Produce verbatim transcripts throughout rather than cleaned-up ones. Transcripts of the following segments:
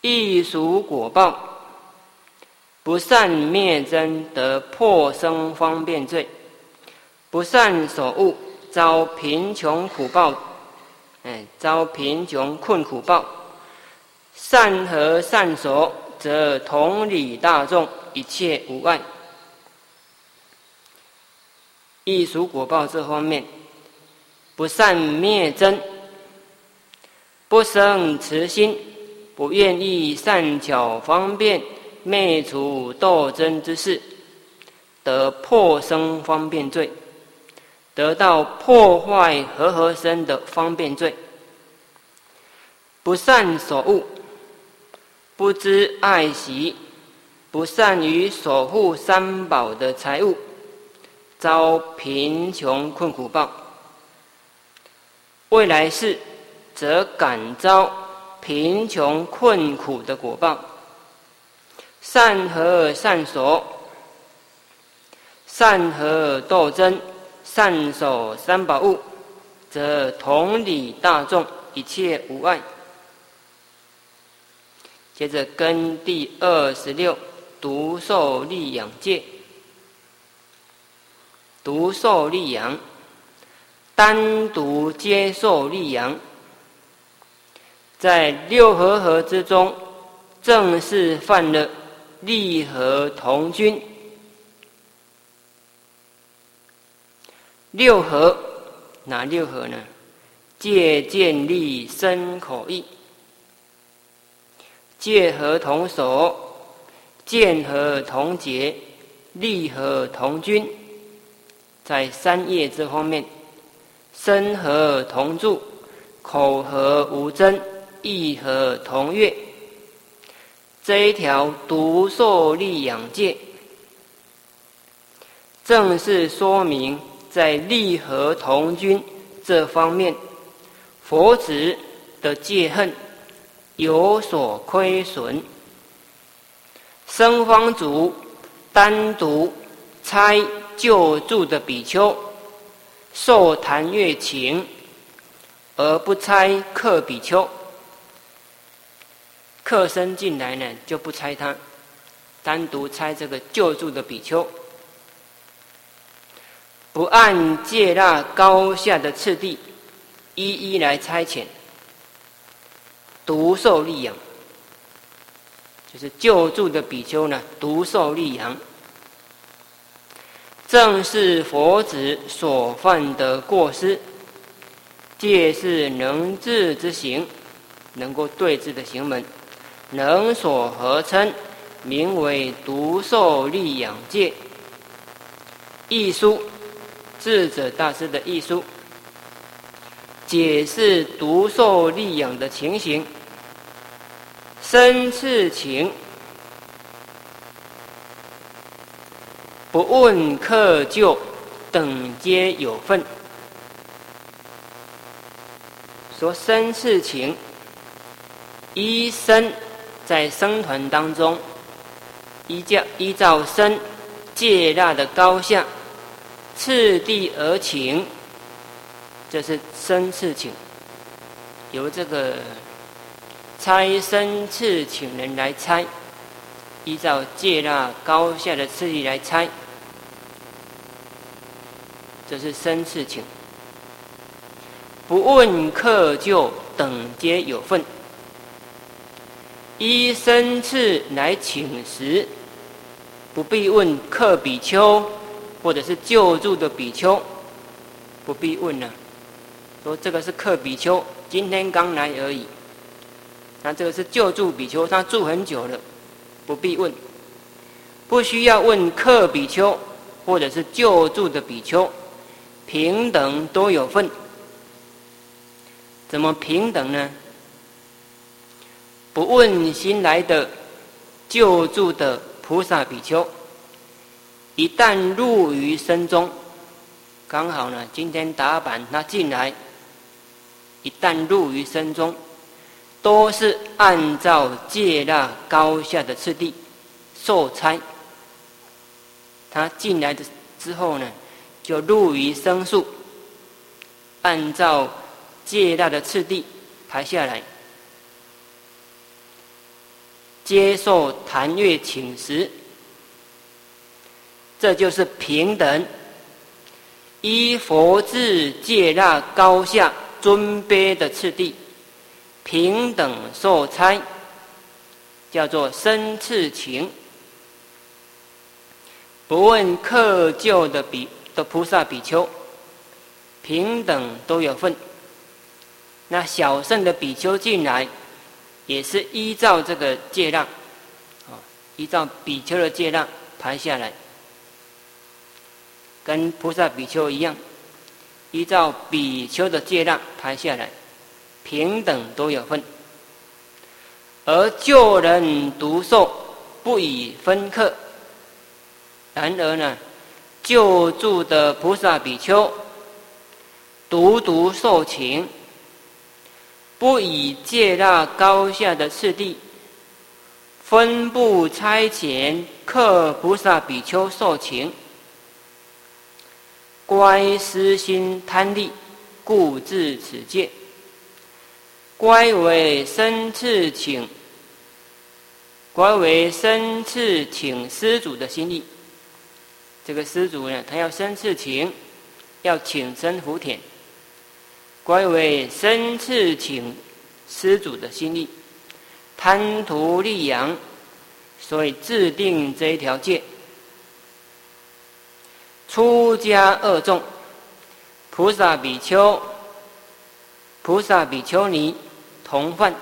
亦属果报，不善灭真得破生方便罪，不善守悟遭贫穷苦报，哎，遭贫穷困苦报。善和善守，则同理大众，一切无碍。亦属果报这方面，不善灭真，不生慈心，不愿意善巧方便灭除斗争之事，得破生方便罪，得到破坏和合身的方便罪。不善守悟，不知爱惜，不善于守护三宝的财物，遭贫穷困苦报。未来世则感遭贫穷困苦的果报。善和善守，善和斗争，善守三宝物，则同理大众，一切无碍。接着跟第二十六独受利养戒。独受利养，单独接受利养，在六和合之中，正是犯了利和同均。六和哪六和呢？戒见利身口意。戒和同守，见和同结，利和同均。在三业这方面，身和同住，口和无争，意和同悦。这一条独受利养戒，正是说明在利和同均这方面，佛子的戒恨有所亏损。僧方族单独差救助的比丘受檀越请，而不差客比丘。客生进来呢，就不差他，单独差这个救助的比丘，不按戒腊高下的次第一一来差遣。独受利养，就是救助的比丘呢，独受利养，正是佛子所犯的过失。戒是能治之行，能够对治的行门，能所合称，名为独受利养戒。义书，智者大师的义书，解释独受利养的情形。身次情，不问克旧，等皆有份。说身次情，依身在僧团当中，依照依照身戒腊的高下，次第而请，这是身次请，由这个差身次请人来差，依照戒腊高下的次第来差，这是身次请。不问克旧，等皆有份。依身次来请时，不必问克比丘或者是救助的比丘，不必问了、啊。说这个是克比丘，今天刚来而已。那这个是救助比丘，他住很久了，不必问，不需要问克比丘或者是救助的比丘，平等都有份。怎么平等呢？不问新来的救助的菩萨比丘，一旦入于僧中，刚好呢，今天打板他进来，一旦入于僧中，都是按照戒腊高下的次第受差。他进来的之后呢，就入于僧数，按照戒腊的次第排下来。 接受檀越请食，这就是平等。依佛制戒腊高下尊卑的次第，平等受差，叫做生次请。不问克旧的比的菩萨比丘，平等都有份。那小乘的比丘进来，也是依照这个戒量，啊，依照比丘的戒量排下来，跟菩萨比丘一样，依照比丘的戒量排下来，平等都有份。而旧人独受，不以分克。然而呢，救助的菩萨比丘独独受请，不以戒腊高下的次第分布差遣克菩萨比丘受请，乖私心贪利，故至此戒。乖为生次请，乖为生次请施主的心意。这个施主呢，他要生次请，要请生福田，乖为生次请施主的心意，贪图利养，所以制定这一条戒。出家二众，菩萨比丘、菩萨比丘尼同犯，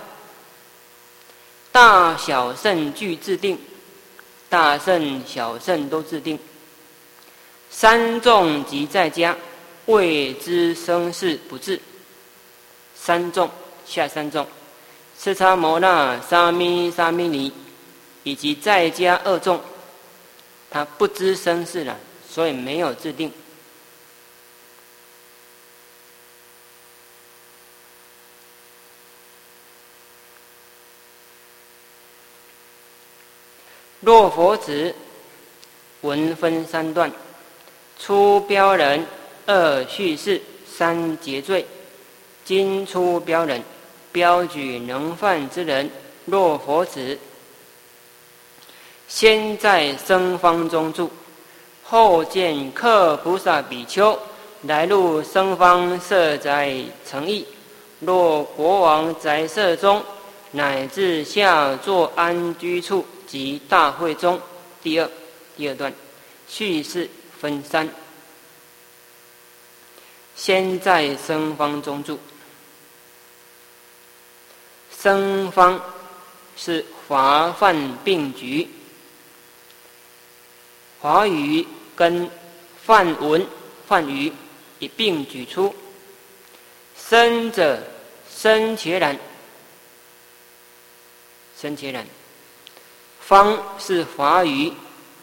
大小乘俱制定，大乘小乘都制定。三众即在家，谓之生事不治。三众下三众，释迦牟那、沙弥、沙弥尼，以及在家二众，他不知生事了，所以没有制定。若佛子，文分三段。初标人，二叙事，三结罪。今初标人，标举能犯之人，若佛子，先在僧坊中住，后见客菩萨比丘来入僧坊设宅诚意。若国王宅舍中，乃至下座安居处及大会中。第二第二段叙事分三。先在僧坊中住，僧坊是华梵并举，华语跟梵文、梵语一并举出。僧者，僧伽蓝，僧伽蓝。坊是华语，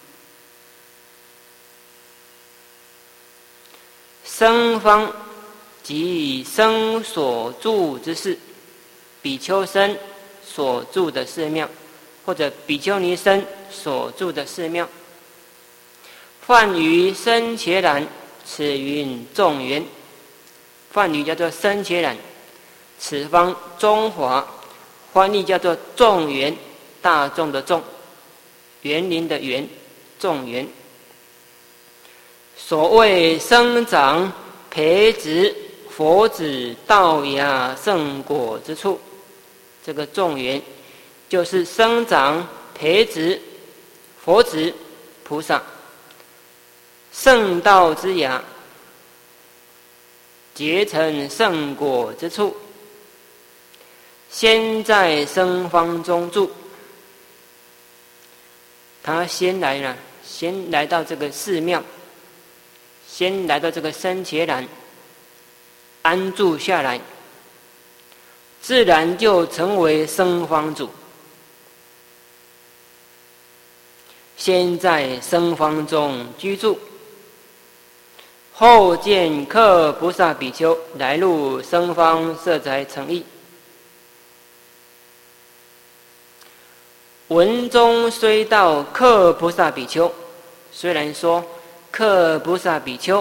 僧坊即僧所住之寺，比丘僧所住的寺庙，或者比丘尼僧所住的寺庙。梵语僧伽蓝，此云众缘。梵语叫做僧伽蓝，此方中华，翻译叫做众缘，大众的众，园林的园，众缘。所谓生长培植佛子道雅圣果之处，这个众缘就是生长培植佛子菩萨圣道之雅结成圣果之处。先在僧坊中住，他先来了，先来到这个寺庙，先来到这个僧伽蓝，安住下来，自然就成为僧坊主。先在僧坊中居住，后见客菩萨比丘来入僧坊设宅诚意。文中虽道客菩萨比丘，虽然说客菩萨比丘，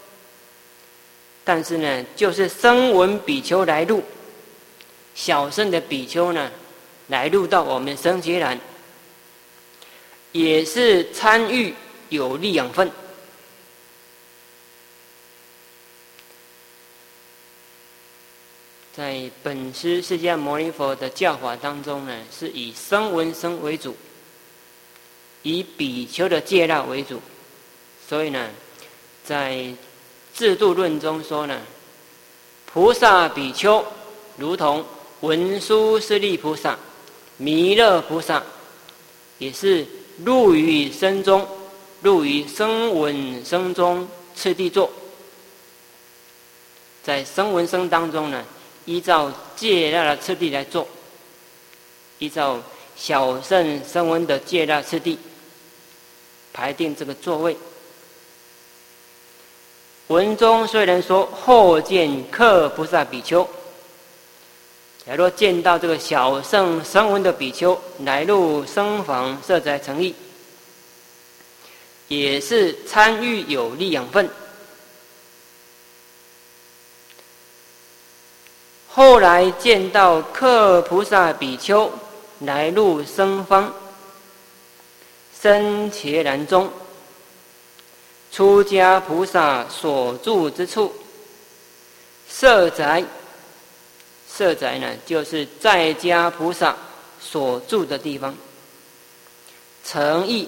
但是呢，就是声闻比丘来入，小乘的比丘呢， 来入到我们僧伽蓝，也是参与有利养分。在本师释迦牟尼佛的教法当中呢，是以声闻僧为主，以比丘的戒律为主，所以呢，在制度论中说呢，菩萨比丘如同文殊师利菩萨、弥勒菩萨，也是入于僧中，入于声闻僧中次第座。在声闻僧当中呢，依照戒律的次第来做，依照小乘声闻的戒律次第排定这个座位。文中虽然说后见客菩萨比丘，假若见到这个小乘声闻的比丘来入僧房设斋成立，也是参与有利养分。后来见到客菩萨比丘来入僧坊僧伽蓝中，出家菩萨所住之处设宅，设宅呢就是在家菩萨所住的地方。诚意，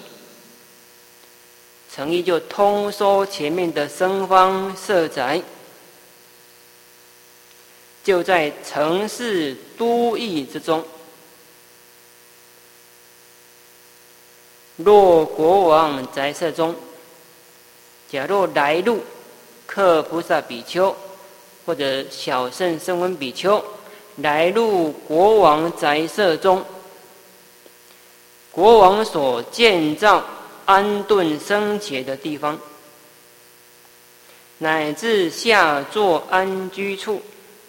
诚意就通说前面的僧坊设宅，就在城市都邑之中。若国王宅舍中，假若来入客菩萨比丘或者小乘声闻比丘来入国王宅舍中，国王所建造安顿僧伽的地方，乃至下座安居处，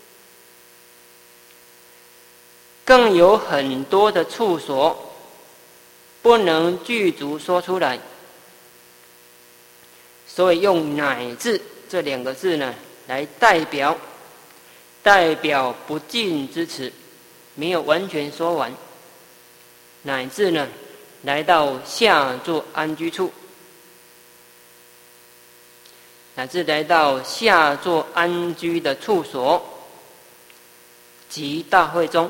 更有很多的处所，不能具足说出来，所以用乃至这两个字呢来代表，代表不尽之词，没有完全说完。乃至呢来到下座安居处，乃至来到下座安居的处所，即大会中。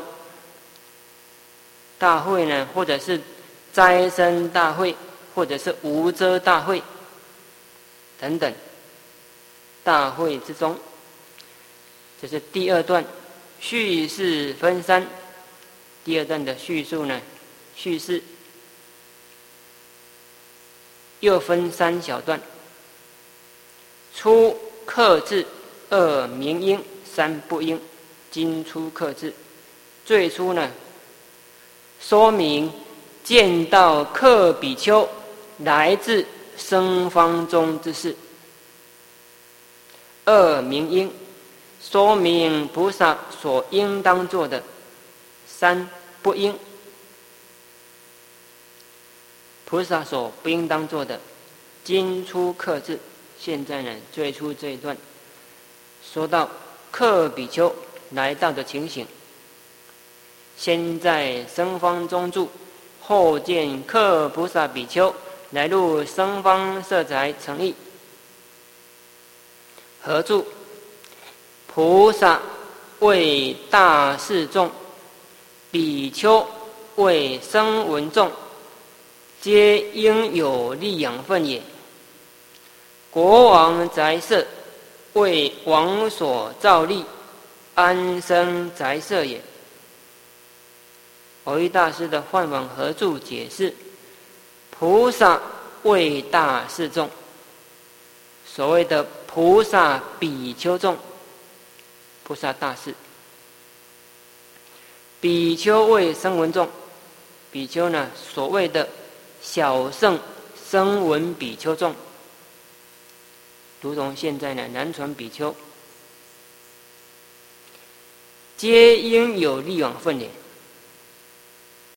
大会呢，或者是斋僧大会，或者是无遮大会等等，大会之中，这是第二段叙事分三。第二段的叙述呢，叙事又分三小段：初克制，二明应，三不应。今初克制，最初呢，说明见到客比丘来自僧坊中之事；二明应，说明菩萨所应当做的；三不应，菩萨所不应当做的。今初克制，现在呢，最初这一段说到客比丘来到的情形。先在僧坊中住，后见客菩萨比丘来入僧坊设宅成立。合注：菩萨为大士众，比丘为声闻众，皆应有利养分也。国王宅舍为王所造立，安生宅舍也。蕅益大师的梵网合注解释：菩萨为大士众，所谓的菩萨比丘众，菩萨大士；比丘为声闻众，比丘呢，所谓的小乘声闻比丘众，如同现在呢南传比丘，皆应有利养分也。